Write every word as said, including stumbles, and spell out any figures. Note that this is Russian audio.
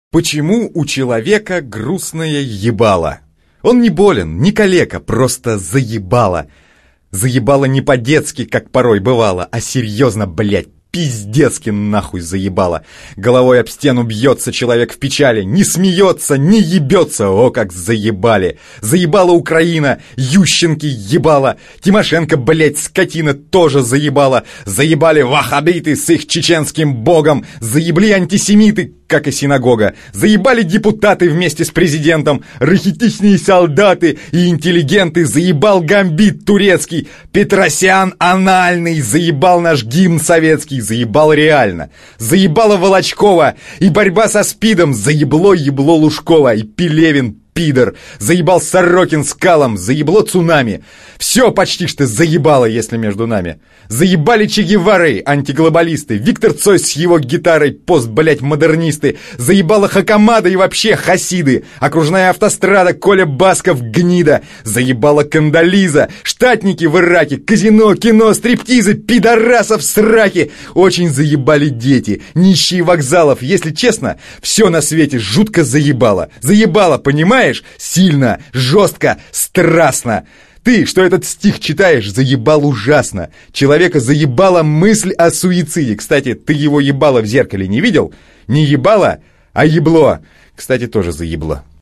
Почему у человека грустное ебало? Он не болен, не калека, просто заебало. Заебало не по-детски, как порой бывало, а серьезно, блядь, пиздецки нахуй заебало. Головой об стену бьется человек в печали, не смеется, не ебется, о, как заебали. Заебала Украина, Ющенки ебала, Тимошенко, блядь, скотина, тоже заебала. Заебали ваххабиты с их чеченским богом, заебли антисемиты, как и синагога. Заебали депутаты вместе с президентом, рахитичные солдаты и интеллигенты, заебал гамбит турецкий, Петросян анальный, заебал наш гимн советский, заебал реально. Заебала Волочкова и борьба со СПИДом, заебло ебло Лужкова и Пелевин, пидор, заебал Сорокин с Калом, заебло цунами. Все почти что заебало, если между нами. Заебали Че Гевары, антиглобалисты, Виктор Цой с его гитарой, пост, блять, модернисты. Заебала Хакамада и вообще хасиды. Окружная автострада, Коля Басков, гнида. Заебала Кандализа, штатники в Ираке, казино, кино, стриптизы, пидорасов сраки. Очень заебали дети, нищие вокзалов. Если честно, все на свете жутко заебало. Заебало, понимаешь? Сильно, жестко, страстно. Ты, что этот стих читаешь, заебал ужасно. Человека заебала мысль о суициде. Кстати, ты его ебало в зеркале не видел? Не ебало, а ебло. Кстати, тоже заебло.